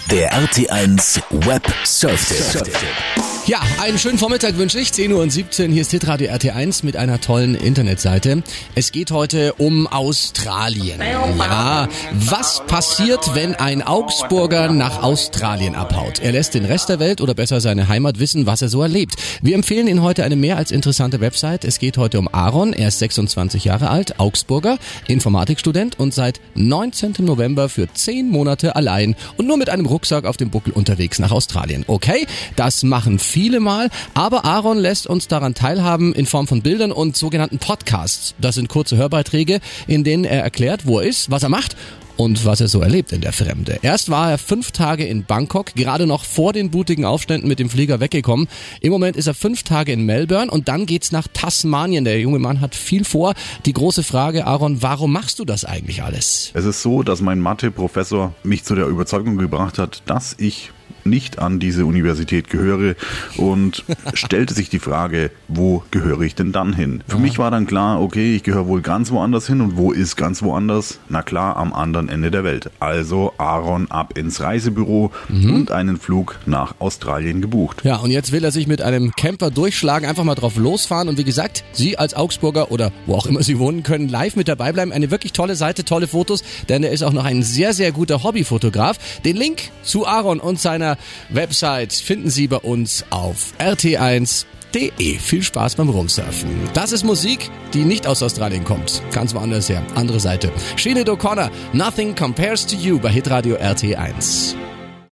Der RT1 Web Surf-Tipp. Ja, einen schönen Vormittag wünsche ich. 10:17 Uhr, hier ist Hitradio RT1 mit einer tollen Internetseite. Es geht heute um Australien. Ja, was passiert, wenn ein Augsburger nach Australien abhaut? Er lässt den Rest der Welt oder besser seine Heimat wissen, was er so erlebt. Wir empfehlen Ihnen heute eine mehr als interessante Website. Es geht heute um Aaron. Er ist 26 Jahre alt, Augsburger, Informatikstudent und seit 19. November für 10 Monate allein und nur mit einem Rucksack auf dem Buckel unterwegs nach Australien. Okay, das machen viele mal, aber Aaron lässt uns daran teilhaben in Form von Bildern und sogenannten Podcasts. Das sind kurze Hörbeiträge, in denen er erklärt, wo er ist, was er macht und was er so erlebt in der Fremde. Erst war er 5 Tage in Bangkok, gerade noch vor den blutigen Aufständen mit dem Flieger weggekommen. Im Moment ist er 5 Tage in Melbourne und dann geht's nach Tasmanien. Der junge Mann hat viel vor. Die große Frage, Aaron, warum machst du das eigentlich alles? Es ist so, dass mein Mathe-Professor mich zu der Überzeugung gebracht hat, dass ich nicht an diese Universität gehöre und stellte sich die Frage, wo gehöre ich denn dann hin? Für mich war dann klar, okay, ich gehöre wohl ganz woanders hin und wo ist ganz woanders? Na klar, am anderen Ende der Welt. Also Aaron ab ins Reisebüro und einen Flug nach Australien gebucht. Ja, und jetzt will er sich mit einem Camper durchschlagen, einfach mal drauf losfahren und wie gesagt, Sie als Augsburger oder wo auch immer Sie wohnen, können live mit dabei bleiben. Eine wirklich tolle Seite, tolle Fotos, denn er ist auch noch ein sehr, sehr guter Hobbyfotograf. Den Link zu Aaron und seiner Website finden Sie bei uns auf rt1.de. Viel Spaß beim Rumsurfen. Das ist Musik, die nicht aus Australien kommt. Ganz woanders her. Andere Seite. Sinead O'Connor, Nothing Compares to You bei Hitradio RT1.